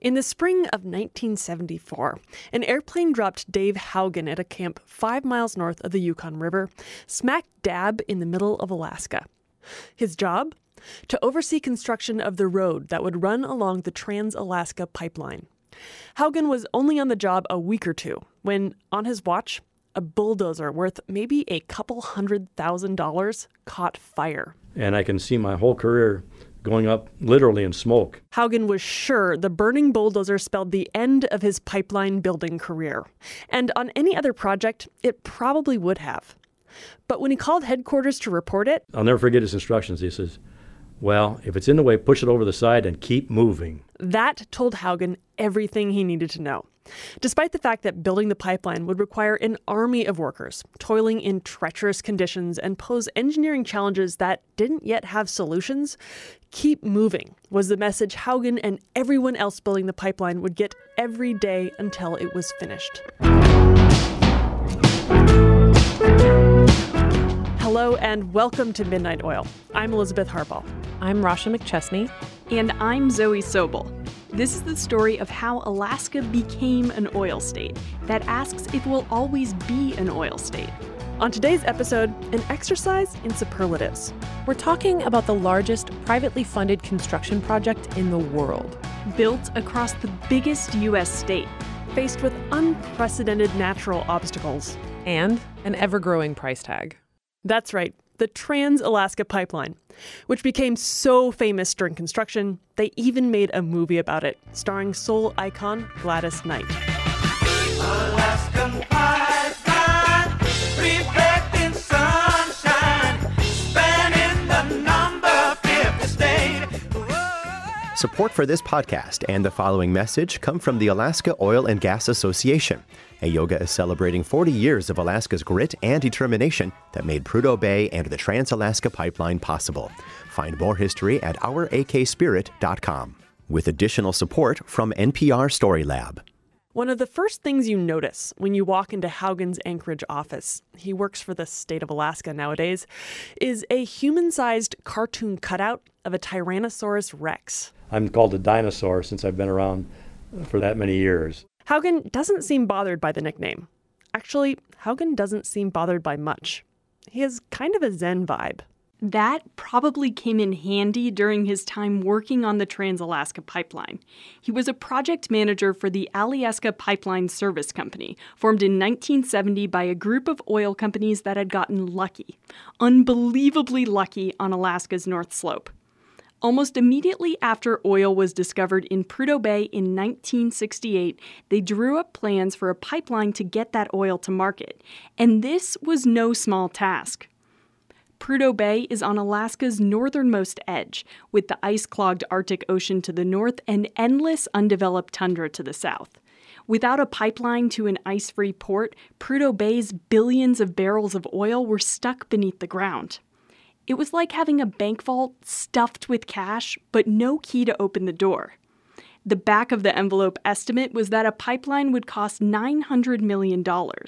In the spring of 1974, an airplane dropped Dave Haugen at a camp 5 miles north of the Yukon River, smack dab in the middle of Alaska. His job? To oversee construction of the road that would run along the Trans-Alaska Pipeline. Haugen was only on the job a week or two when, on his watch, a bulldozer worth maybe a couple $100,000 caught fire. And I can see my whole career going up literally in smoke. Haugen was sure the burning bulldozer spelled the end of his pipeline building career. And on any other project, it probably would have. But when he called headquarters to report it... I'll never forget his instructions. He says, well, if it's in the way, push it over the side and keep moving. That told Haugen everything he needed to know. Despite the fact that building the pipeline would require an army of workers, toiling in treacherous conditions and pose engineering challenges that didn't yet have solutions, keep moving was the message Haugen and everyone else building the pipeline would get every day until it was finished. Hello and welcome to Midnight Oil. I'm Elizabeth Harbaugh. I'm Rasha McChesney. And I'm Zoe Sobel. This is the story of how Alaska became an oil state that asks if we'll always be an oil state. On today's episode, an exercise in superlatives. We're talking about the largest privately funded construction project in the world. Built across the biggest U.S. state. Faced with unprecedented natural obstacles. And an ever-growing price tag. That's right. The Trans-Alaska Pipeline, which became so famous during construction, they even made a movie about it, starring soul icon Gladys Knight. Alaskan pipeline, reflecting sunshine, spanning the number 50 state. Support for this podcast and the following message come from the Alaska Oil and Gas Association. AOGA is celebrating 40 years of Alaska's grit and determination that made Prudhoe Bay and the Trans-Alaska Pipeline possible. Find more history at ourakspirit.com. With additional support from NPR Story Lab. One of the first things you notice when you walk into Haugen's Anchorage office, he works for the state of Alaska nowadays, is a human-sized cartoon cutout of a Tyrannosaurus Rex. I'm called a dinosaur since I've been around for that many years. Haugen doesn't seem bothered by the nickname. Actually, Haugen doesn't seem bothered by much. He has kind of a Zen vibe. That probably came in handy during his time working on the Trans-Alaska Pipeline. He was a project manager for the Alyeska Pipeline Service Company, formed in 1970 by a group of oil companies that had gotten lucky, unbelievably lucky on Alaska's North Slope. Almost immediately after oil was discovered in Prudhoe Bay in 1968, they drew up plans for a pipeline to get that oil to market. And this was no small task. Prudhoe Bay is on Alaska's northernmost edge, with the ice-clogged Arctic Ocean to the north and endless undeveloped tundra to the south. Without a pipeline to an ice-free port, Prudhoe Bay's billions of barrels of oil were stuck beneath the ground. It was like having a bank vault stuffed with cash, but no key to open the door. The back of the envelope estimate was that a pipeline would cost $900 million.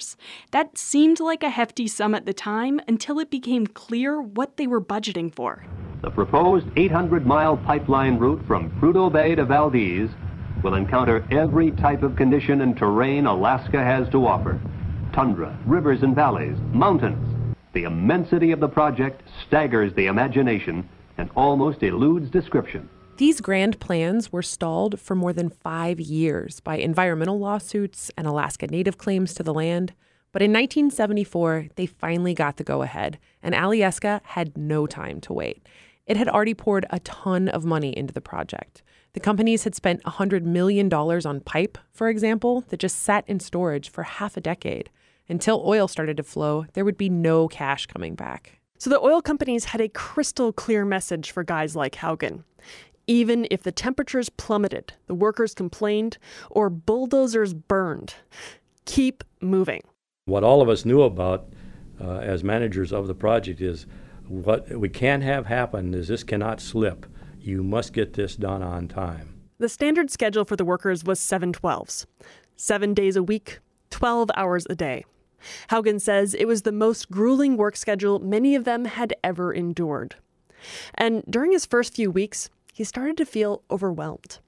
That seemed like a hefty sum at the time until it became clear what they were budgeting for. The proposed 800-mile pipeline route from Prudhoe Bay to Valdez will encounter every type of condition and terrain Alaska has to offer. Tundra, rivers and valleys, mountains. The immensity of the project staggers the imagination and almost eludes description. These grand plans were stalled for more than 5 years by environmental lawsuits and Alaska Native claims to the land. But in 1974, they finally got the go-ahead, and Alyeska had no time to wait. It had already poured a ton of money into the project. The companies had spent $100 million on pipe, for example, that just sat in storage for half a decade. Until oil started to flow, there would be no cash coming back. So the oil companies had a crystal clear message for guys like Haugen. Even if the temperatures plummeted, the workers complained, or bulldozers burned, keep moving. What all of us knew about as managers of the project is what we can't have happen is this cannot slip. You must get this done on time. The standard schedule for the workers was 7/12s, 7 days a week, 12 hours a day. Haugen says it was the most grueling work schedule many of them had ever endured. And during his first few weeks, he started to feel overwhelmed.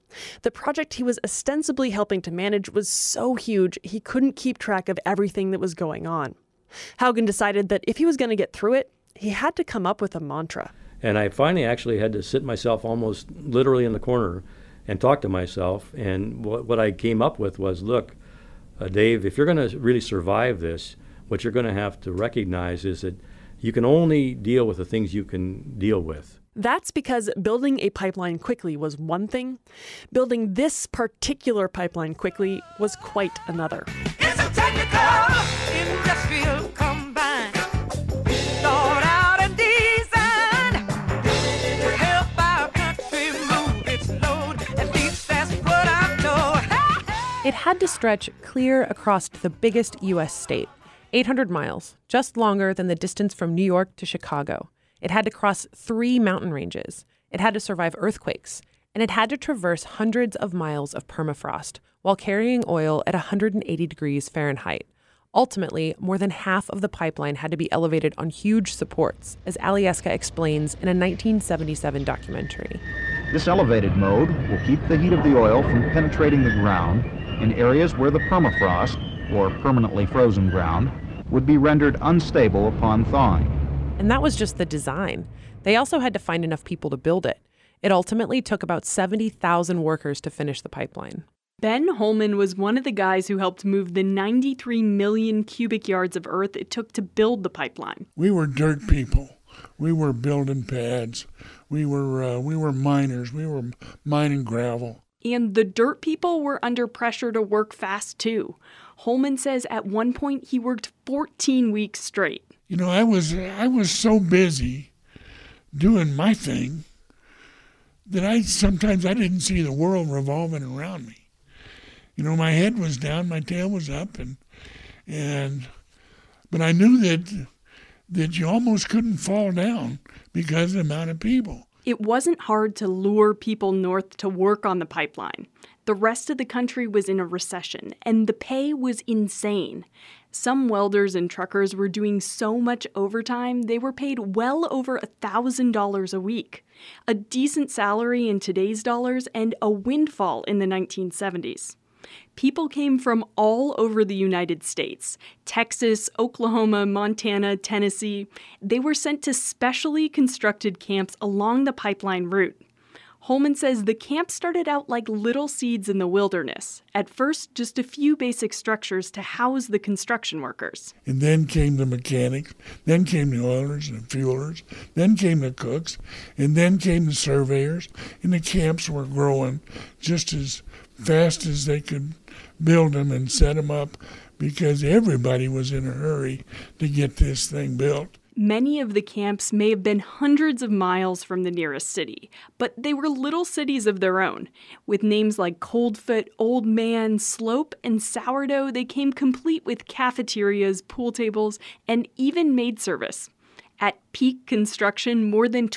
The project he was ostensibly helping to manage was so huge he couldn't keep track of everything that was going on. Haugen decided that if he was going to get through it, he had to come up with a mantra. And I finally actually had to sit myself almost literally in the corner and talk to myself. And what I came up with was, look, Dave, if you're going to really survive this, what you're going to have to recognize is that you can only deal with the things you can deal with. That's because building a pipeline quickly was one thing. Building this particular pipeline quickly was quite another. It's a technical industrial combine, thought out and designed to help our country move its load. At least that's what I know. It had to stretch clear across the biggest U.S. state, 800 miles, just longer than the distance from New York to Chicago. It had to cross 3 mountain ranges. It had to survive earthquakes. And it had to traverse hundreds of miles of permafrost while carrying oil at 180 degrees Fahrenheit. Ultimately, more than half of the pipeline had to be elevated on huge supports, as Alyeska explains in a 1977 documentary. This elevated mode will keep the heat of the oil from penetrating the ground in areas where the permafrost, or permanently frozen ground, would be rendered unstable upon thawing. And that was just the design. They also had to find enough people to build it. It ultimately took about 70,000 workers to finish the pipeline. Ben Holman was one of the guys who helped move the 93 million cubic yards of earth it took to build the pipeline. We were dirt people. We were building pads. We were miners. We were mining gravel. And the dirt people were under pressure to work fast, too. Holman says at one point he worked 14 weeks straight. You know, I was so busy doing my thing that sometimes I didn't see the world revolving around me. You know, my head was down, my tail was up, but I knew that you almost couldn't fall down because of the amount of people. It wasn't hard to lure people north to work on the pipeline. The rest of the country was in a recession, and the pay was insane. Some welders and truckers were doing so much overtime, they were paid well over $1,000 a week. A decent salary in today's dollars and a windfall in the 1970s. People came from all over the United States, Texas, Oklahoma, Montana, Tennessee. They were sent to specially constructed camps along the pipeline route. Holman says the camp started out like little seeds in the wilderness. At first, just a few basic structures to house the construction workers. And then came the mechanics, then came the oilers and the fuelers, then came the cooks, and then came the surveyors. And the camps were growing just as fast as they could build them and set them up because everybody was in a hurry to get this thing built. Many of the camps may have been hundreds of miles from the nearest city, but they were little cities of their own. With names like Coldfoot, Old Man, Slope, and Sourdough, they came complete with cafeterias, pool tables, and even maid service. At peak construction, more than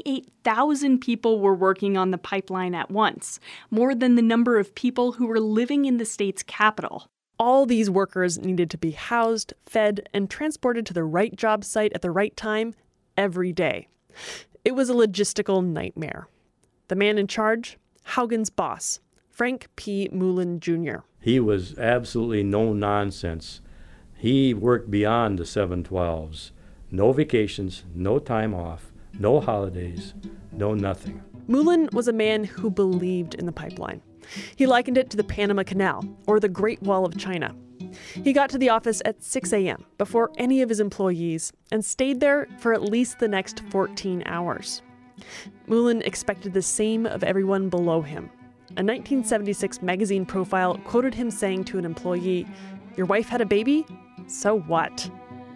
28,000 people were working on the pipeline at once, more than the number of people who were living in the state's capital. All these workers needed to be housed, fed, and transported to the right job site at the right time every day. It was a logistical nightmare. The man in charge, Haugen's boss, Frank P. Mullen Jr. He was absolutely no nonsense. He worked beyond the 712s. No vacations, no time off, no holidays, no nothing. Mullen was a man who believed in the pipeline. He likened it to the Panama Canal or the Great Wall of China. He got to the office at 6 a.m. before any of his employees and stayed there for at least the next 14 hours. Mullen expected the same of everyone below him. A 1976 magazine profile quoted him saying to an employee, "Your wife had a baby? So what?"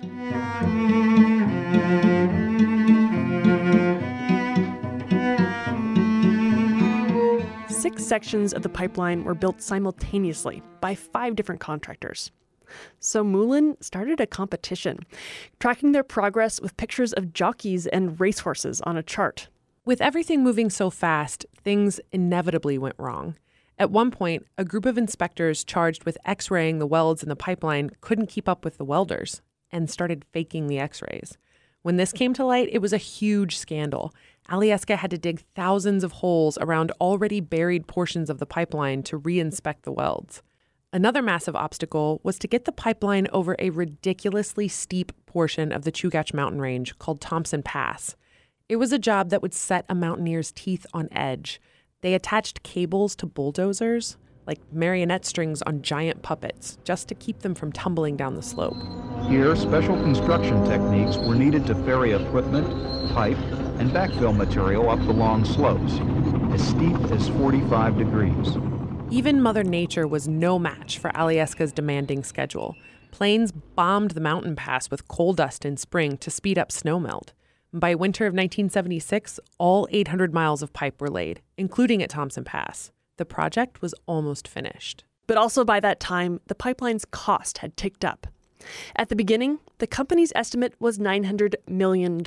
Six sections of the pipeline were built simultaneously by 5 different contractors. So Mullen started a competition, tracking their progress with pictures of jockeys and racehorses on a chart. With everything moving so fast, things inevitably went wrong. At one point, a group of inspectors charged with x-raying the welds in the pipeline couldn't keep up with the welders and started faking the x-rays. When this came to light, it was a huge scandal. Alyeska had to dig thousands of holes around already buried portions of the pipeline to re-inspect the welds. Another massive obstacle was to get the pipeline over a ridiculously steep portion of the Chugach mountain range called Thompson Pass. It was a job that would set a mountaineer's teeth on edge. They attached cables to bulldozers, like marionette strings on giant puppets, just to keep them from tumbling down the slope. Here, special construction techniques were needed to ferry equipment, pipe, and backfill material up the long slopes, as steep as 45 degrees. Even Mother Nature was no match for Alyeska's demanding schedule. Planes bombed the mountain pass with coal dust in spring to speed up snowmelt. By winter of 1976, all 800 miles of pipe were laid, including at Thompson Pass. The project was almost finished. But also by that time, the pipeline's cost had ticked up. At the beginning, the company's estimate was $900 million.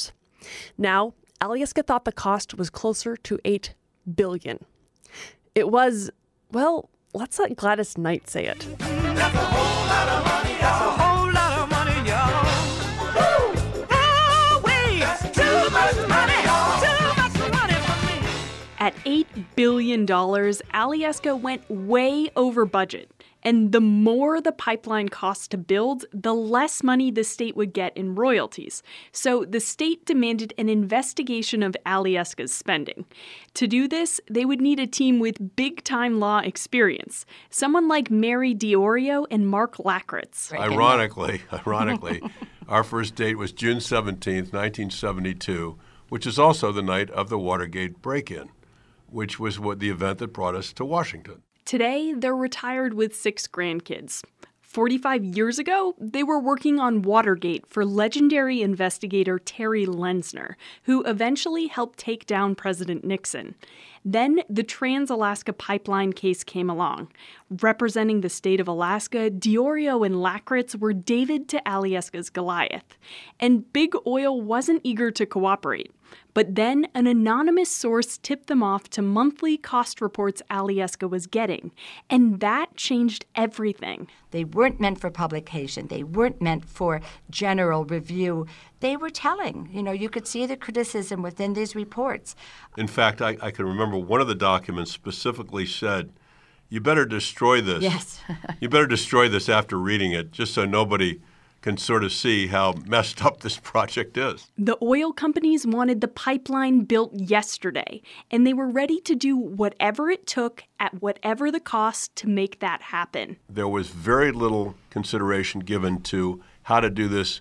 Now, Alyeska thought the cost was closer to $8 billion. It was, well, let's let Gladys Knight say it. That's a whole lot of money, that's a whole lot of money, y'all. Woo! Oh, wait, that's too much money, y'all. Too much money for me. At $8 billion, Alyeska went way over budget. And the more the pipeline cost to build, the less money the state would get in royalties. So the state demanded an investigation of Alyeska's spending. To do this, they would need a team with big-time law experience, someone like Mary DiOrio and Mark Lakritz. Ironically, our first date was June 17th, 1972, which is also the night of the Watergate break-in, which was the event that brought us to Washington. Today, they're retired with 6 grandkids. 45 years ago, they were working on Watergate for legendary investigator Terry Lenzner, who eventually helped take down President Nixon. Then the Trans-Alaska Pipeline case came along. Representing the state of Alaska, DiOrio and Lakritz were David to Alyeska's Goliath. And Big Oil wasn't eager to cooperate. But then an anonymous source tipped them off to monthly cost reports Alyeska was getting. And that changed everything. They weren't meant for publication. They weren't meant for general review. They were telling. You could see the criticism within these reports. In fact, I can remember one of the documents specifically said, you better destroy this. Yes. You better destroy this after reading it, just so nobody can sort of see how messed up this project is. The oil companies wanted the pipeline built yesterday, and they were ready to do whatever it took at whatever the cost to make that happen. There was very little consideration given to how to do this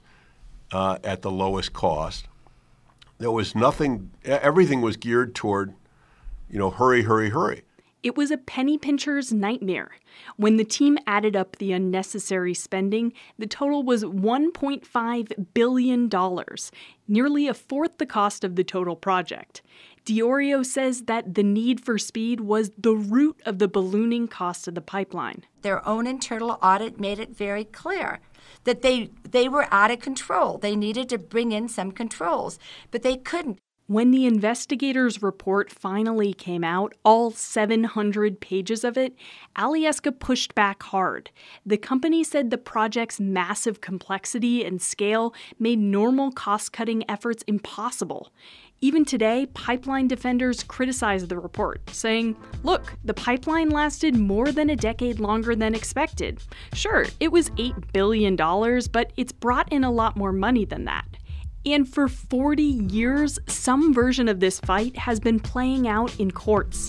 at the lowest cost. There was nothing, everything was geared toward, hurry, hurry, hurry. It was a penny pincher's nightmare. When the team added up the unnecessary spending, the total was $1.5 billion, nearly a fourth the cost of the total project. DiOrio says that the need for speed was the root of the ballooning cost of the pipeline. Their own internal audit made it very clear that they were out of control. They needed to bring in some controls, but they couldn't. When the investigators' report finally came out, all 700 pages of it, Alyeska pushed back hard. The company said the project's massive complexity and scale made normal cost-cutting efforts impossible. Even today, pipeline defenders criticize the report, saying, look, the pipeline lasted more than a decade longer than expected. Sure, it was $8 billion, but it's brought in a lot more money than that. And for 40 years, some version of this fight has been playing out in courts.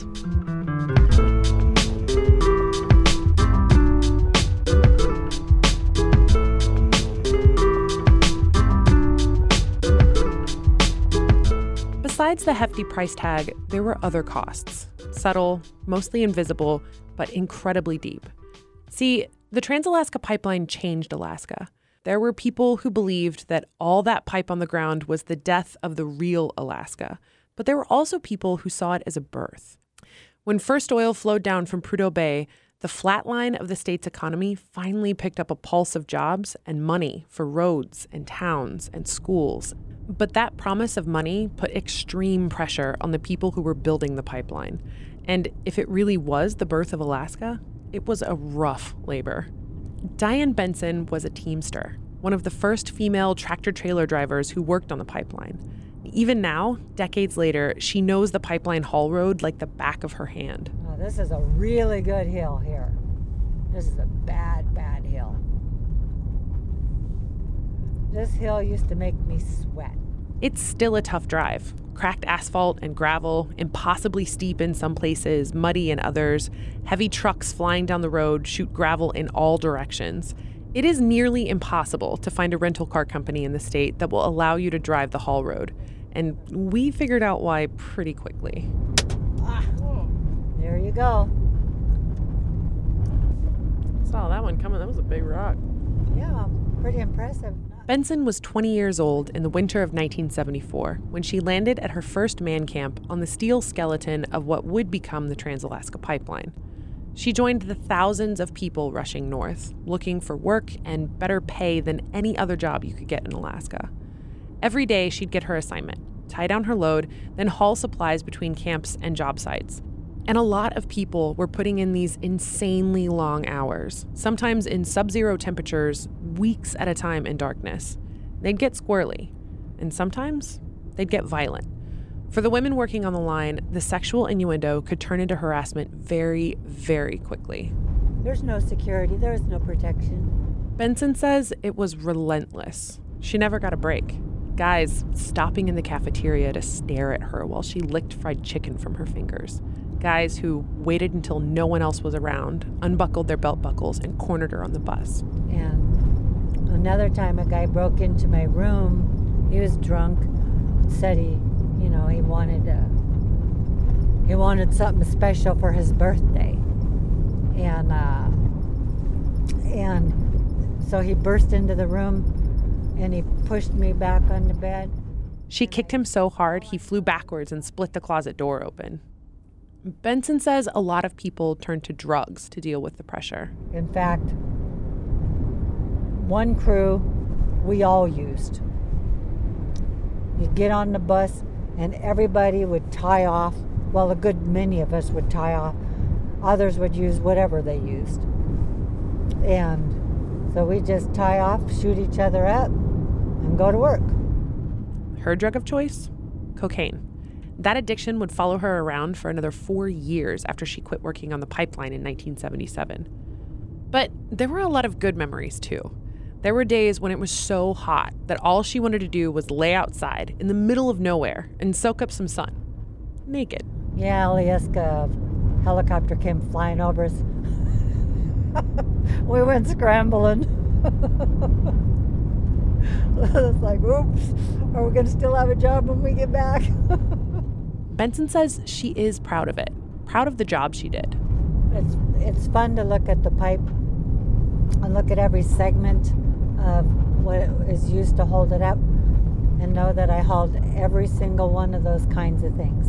Besides the hefty price tag, there were other costs. Subtle, mostly invisible, but incredibly deep. See, the Trans-Alaska Pipeline changed Alaska. There were people who believed that all that pipe on the ground was the death of the real Alaska. But there were also people who saw it as a birth. When first oil flowed down from Prudhoe Bay, the flat line of the state's economy finally picked up a pulse of jobs and money for roads and towns and schools. But that promise of money put extreme pressure on the people who were building the pipeline. And if it really was the birth of Alaska, it was a rough labor. Diane Benson was a Teamster. one of the first female tractor-trailer drivers who worked on the pipeline. Even now, decades later, she knows the pipeline haul road like the back of her hand. Oh, this is a really good hill here. This is a bad, bad hill. This hill used to make me sweat. It's still a tough drive. Cracked asphalt and gravel, impossibly steep in some places, muddy in others. Heavy trucks flying down the road shoot gravel in all directions. It is nearly impossible to find a rental car company in the state that will allow you to drive the haul road. And we figured out why pretty quickly. There you go. Saw that one coming. That was a big rock. Yeah, pretty impressive. Benson was 20 years old in the winter of 1974 when she landed at her first man camp on the steel skeleton of what would become the Trans-Alaska Pipeline. She joined the thousands of people rushing north, looking for work and better pay than any other job you could get in Alaska. Every day, she'd get her assignment, tie down her load, then haul supplies between camps and job sites. And a lot of people were putting in these insanely long hours, sometimes in sub-zero temperatures, weeks at a time in darkness. They'd get squirrely, and sometimes they'd get violent. For the women working on the line, the sexual innuendo could turn into harassment very, very quickly. There's no security. There is no protection. Benson says it was relentless. She never got a break. Guys stopping in the cafeteria to stare at her while she licked fried chicken from her fingers. Guys who waited until no one else was around, unbuckled their belt buckles, and cornered her on the bus. And another time a guy broke into my room. He was drunk, said he wanted something special for his birthday. And so he burst into the room and he pushed me back on the bed. She kicked him so hard he flew backwards and split the closet door open. Benson says a lot of people turned to drugs to deal with the pressure. In fact, one crew we all used. You'd get on the bus and everybody would tie off. Well, a good many of us would tie off. Others would use whatever they used. And so we just tie off, shoot each other up, and go to work. Her drug of choice? Cocaine. That addiction would follow her around for another 4 years after she quit working on the pipeline in 1977. But there were a lot of good memories, too. There were days when it was so hot that all she wanted to do was lay outside in the middle of nowhere and soak up some sun. Naked. Yeah, Alyeska helicopter came flying over us. We went scrambling. It's like, oops, are we going to still have a job when we get back? Benson says she is proud of it, proud of the job she did. It's fun to look at the pipe and look at every segment of what is used to hold it up and know that I hauled every single one of those kinds of things.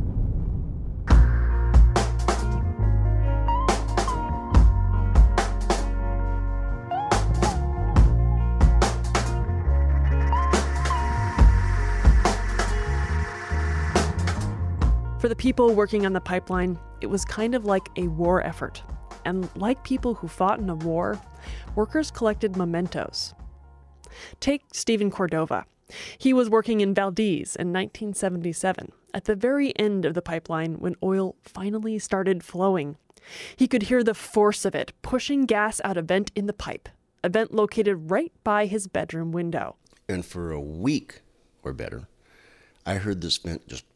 For the people working on the pipeline, it was kind of like a war effort. And like people who fought in a war, workers collected mementos. Take Stephen Cordova. He was working in Valdez in 1977, at the very end of the pipeline when oil finally started flowing. He could hear the force of it pushing gas out a vent in the pipe, a vent located right by his bedroom window. And for a week or better, I heard this vent just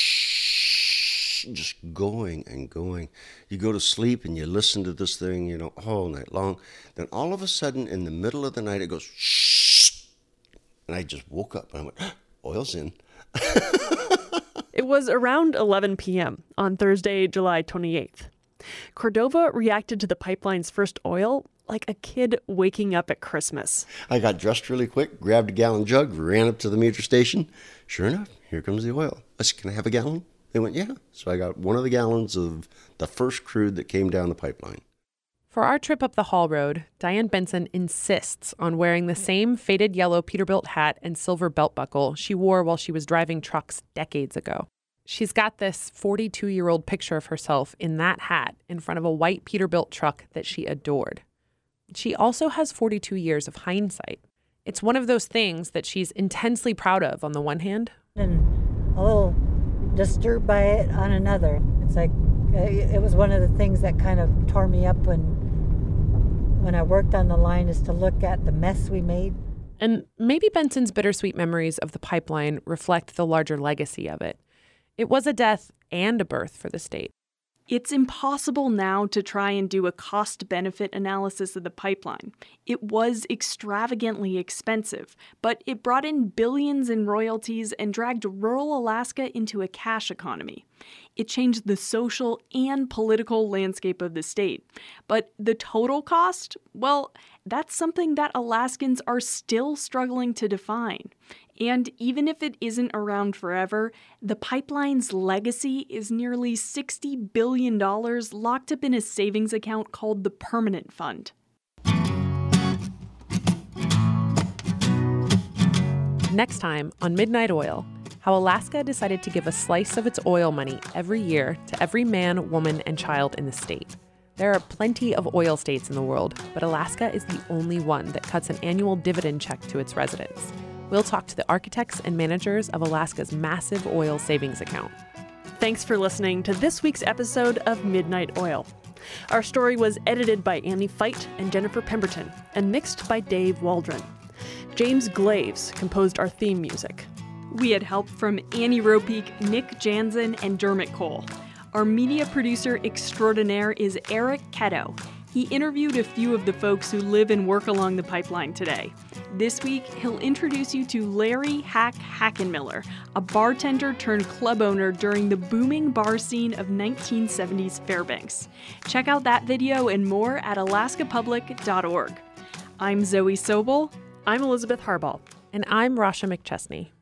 going and going. You go to sleep and you listen to this thing, all night long. Then all of a sudden, in the middle of the night, it goes shh, and I just woke up and I went, oil's in. It was around 11 p.m. on Thursday, July 28th. Cordova reacted to the pipeline's first oil like a kid waking up at Christmas. I got dressed really quick, grabbed a gallon jug, ran up to the meter station. Sure enough, here comes the oil. I said, can I have a gallon? They went, yeah. So I got one of the gallons of the first crude that came down the pipeline. For our trip up the haul road, Diane Benson insists on wearing the same faded yellow Peterbilt hat and silver belt buckle she wore while she was driving trucks decades ago. She's got this 42-year-old picture of herself in that hat in front of a white Peterbilt truck that she adored. She also has 42 years of hindsight. It's one of those things that she's intensely proud of on the one hand, and a little disturbed by it on another. It's like it was one of the things that kind of tore me up when I worked on the line, is to look at the mess we made. And maybe Benson's bittersweet memories of the pipeline reflect the larger legacy of it. It was a death and a birth for the state. It's impossible now to try and do a cost-benefit analysis of the pipeline. It was extravagantly expensive, but it brought in billions in royalties and dragged rural Alaska into a cash economy. It changed the social and political landscape of the state. But the total cost? Well, that's something that Alaskans are still struggling to define. And even if it isn't around forever, the pipeline's legacy is nearly $60 billion locked up in a savings account called the Permanent Fund. Next time on Midnight Oil, how Alaska decided to give a slice of its oil money every year to every man, woman, and child in the state. There are plenty of oil states in the world, but Alaska is the only one that cuts an annual dividend check to its residents. We'll talk to the architects and managers of Alaska's massive oil savings account. Thanks for listening to this week's episode of Midnight Oil. Our story was edited by Annie Feit and Jennifer Pemberton and mixed by Dave Waldron. James Glaves composed our theme music. We had help from Annie Ropeek, Nick Jansen, and Dermot Cole. Our media producer extraordinaire is Eric Ketto. He interviewed a few of the folks who live and work along the pipeline today. This week, he'll introduce you to Larry Hack Hackenmiller, a bartender turned club owner during the booming bar scene of 1970s Fairbanks. Check out that video and more at alaskapublic.org. I'm Zoe Sobel. I'm Elizabeth Harbaugh. And I'm Rasha McChesney.